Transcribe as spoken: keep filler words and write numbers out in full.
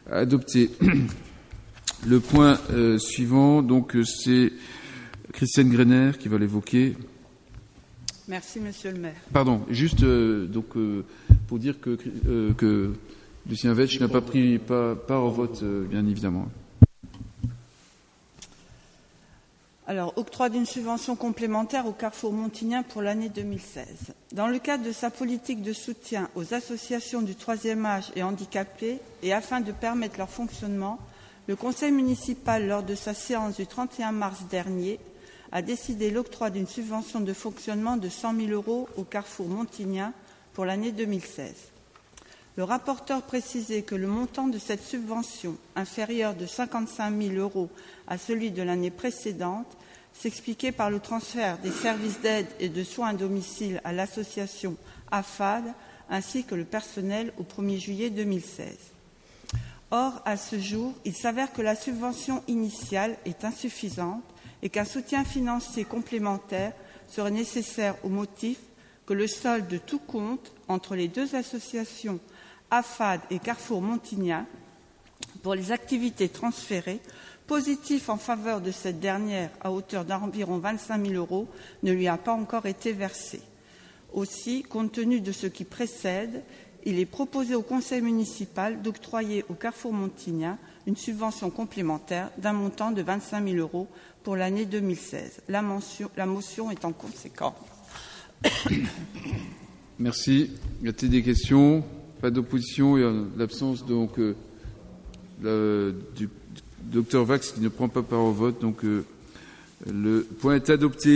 Adopté. Le point euh, suivant, donc, c'est Christiane Greiner qui va l'évoquer. Merci, Monsieur le maire. Pardon, juste euh, donc euh, pour dire que, euh, que Lucien Vetch n'a pas pris pas, part au vote, euh, bien évidemment. Alors, octroi d'une subvention complémentaire au Carrefour Montignan pour l'année deux mille seize. Dans le cadre de sa politique de soutien aux associations du troisième âge et handicapées, et afin de permettre leur fonctionnement, le conseil municipal, lors de sa séance du trente et un mars dernier, a décidé l'octroi d'une subvention de fonctionnement de cent mille euros au Carrefour Montignan pour l'année deux mille seize. Le rapporteur précisait que le montant de cette subvention, inférieur de cinquante-cinq mille euros à celui de l'année précédente, s'expliquait par le transfert des services d'aide et de soins à domicile à l'association A F A D ainsi que le personnel au premier juillet deux mille seize. Or, à ce jour, il s'avère que la subvention initiale est insuffisante et qu'un soutien financier complémentaire serait nécessaire au motif que le solde de tout compte entre les deux associations A F A D et Carrefour Montignan pour les activités transférées, positif en faveur de cette dernière à hauteur d'environ vingt-cinq mille euros, ne lui a pas encore été versé. Aussi, compte tenu de ce qui précède, il est proposé au conseil municipal d'octroyer au Carrefour Montignan une subvention complémentaire d'un montant de vingt-cinq mille euros pour l'année deux mille seize. La, mention, la motion est en conséquence. Merci. Y a-t-il des questions? Pas d'opposition et en l'absence donc euh, le, du docteur Vax qui ne prend pas part au vote. Donc euh, le point est adopté.